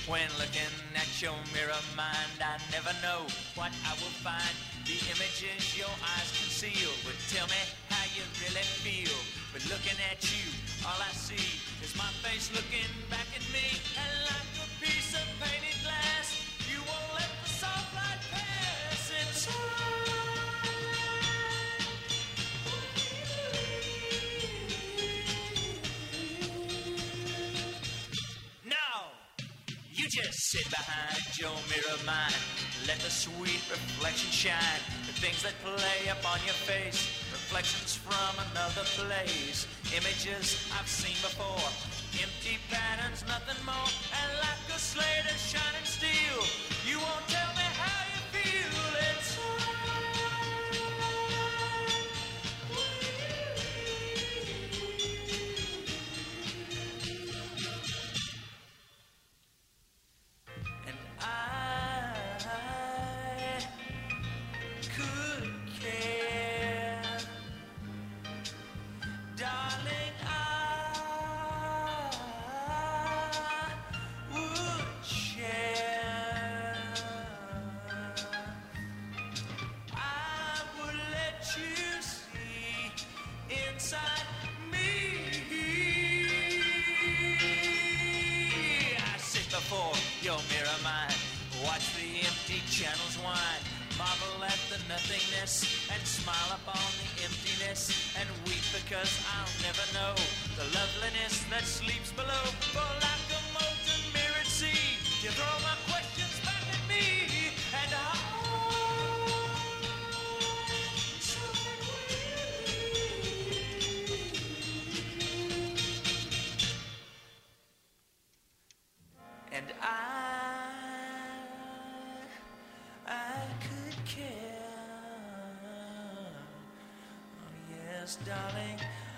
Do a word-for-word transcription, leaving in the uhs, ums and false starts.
When looking at your mirror mind, I never know what I will find. The images your eyes conceal would tell me how you really feel. But looking at you, all I see is my face looking back at me. And like a piece of painted glass, you won't let the soft light pass inside. Now, you just sit behind your mirror of mine. Let the sweet reflection shine. The things that play upon your face, reflections from another place. Images I've seen before, empty patterns, nothing more. And like a slate of shining steel, you won't tell me how you feel inside. And I could care, darling, I would share. I would let you see inside me. I sit before your mirror mind, watch the empty channels wind, marvel at the nothingness and smile upon the emptiness, and weep because I'll never know the loveliness that sleeps below. For like a molten mirrored sea, you throw my questions back at me, and I And I, I could care. Oh yes, darling,